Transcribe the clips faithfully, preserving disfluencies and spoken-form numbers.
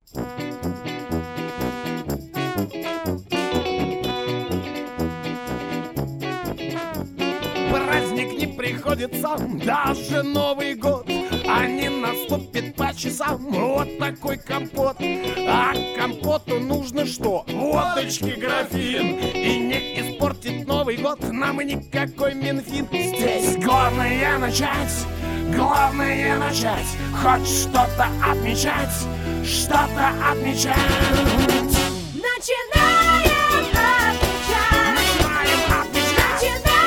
Праздник не приходится, даже Новый год, а не наступит по часам вот такой компот. А компоту нужно что? Водочки графин. И не испортит Новый год нам никакой Минфин. Здесь главное начать, главное начать, хоть что-то отмечать, что-то отмечать. Начинаем отмечать. Начинаем отмечать.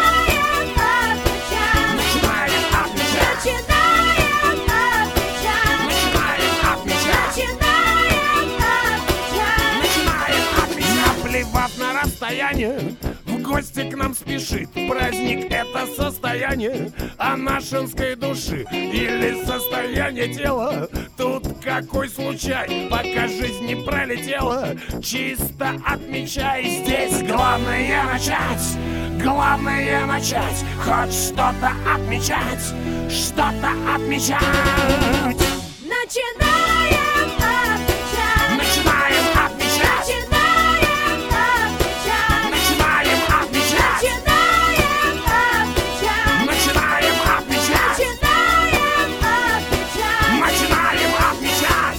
Начинаем отмечать. Начинаем отмечать. Начинаем отмечать. Начинаем отмечать. Начинаем отмечать. Начинаем отмечать. Плевав на расстояние, в гости к нам спешит. Праздник — это состояние анашинской души или состояние тела. Тут какой случай, пока жизнь не пролетела. Чисто отмечай, здесь главное начать, главное начать, хоть что-то отмечать, что-то отмечать. Начинаем отмечать. Начинаем отмечать. Начинаем отмечать. Начинаем отмечать. Начинаем Начинаем отмечать. отмечать. Начинаем отмечать. Начинаем отмечать.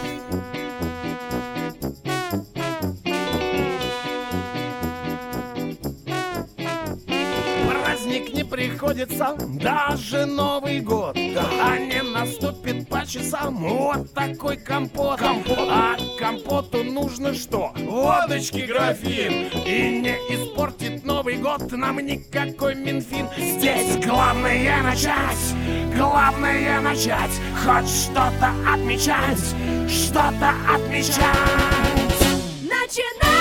Праздник не приходится, даже Новый год, а не наступит по часам вот такой компот. А компоту нужно что? Водочки графин. И не испортит Новый год нам никакой Минфин. Здесь главное начать, главное начать, хоть что-то отмечать, что-то отмечать. Начинаем